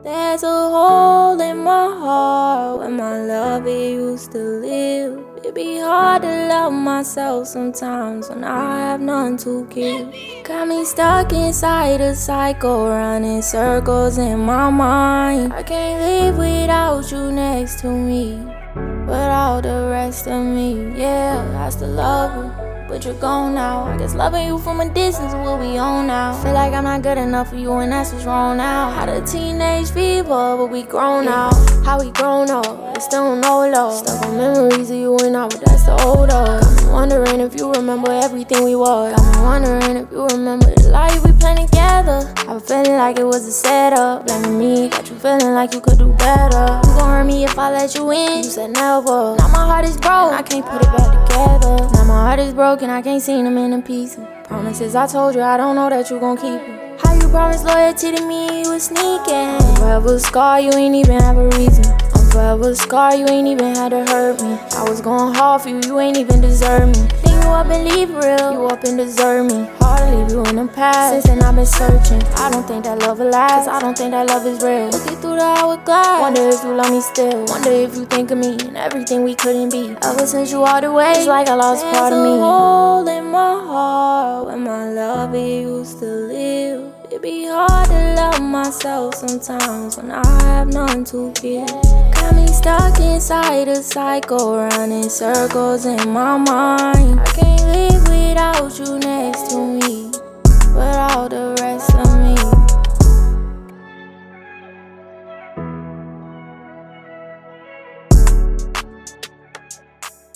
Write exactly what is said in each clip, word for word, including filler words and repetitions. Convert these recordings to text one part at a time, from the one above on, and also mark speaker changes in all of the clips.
Speaker 1: There's a hole in my heart where my love it used to live. It be hard to love myself sometimes when I have none to give. Got me stuck inside a cycle, running circles in my mind. I can't live without you next to me, without the rest of me. Yeah, I still love you, but you're gone now. I guess loving you from a distance is what we own now. Feel like I'm not good enough for you and that's what's wrong now. Had a teenage fever, but we grown now. How we grown up, I still don't know love. Stuck on memories of you and I, but that's the old us. Got me wondering if you remember everything we was. Got me wondering if you remember the life we planned together. I was feeling like it was a setup. Blaming me, got you feeling like you could do better. You gon' hurt me if I let you in, you said never. Now my heart is broke, I can't put it back together. Now my heart is broken, I can't see them in a piece. Promises I told you, I don't know that you gon' keep it. How you promised loyalty to me, you was sneaking. I'm forever scar, you ain't even have a reason. I'm forever scar, you ain't even had to hurt me. I was going hard for you, you ain't even deserve me. Think you up and leave real, you up and deserve me. Hard to leave you in the past, since then I've been searching. I don't think that love will last, I don't think that love is real. Looking through the hourglass, wonder if you love me still. Wonder if you think of me and everything we couldn't be. Ever since you walked away, it's like I lost part of me. There's a hole in my heart where my love it used to live. It be hard to love myself sometimes when I have none to give. Got me stuck inside a cycle, running circles in my mind. I can't live without you next to me, without the rest of me.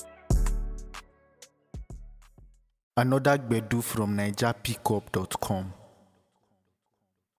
Speaker 2: Another Gbedu from Niger Pickup dot com.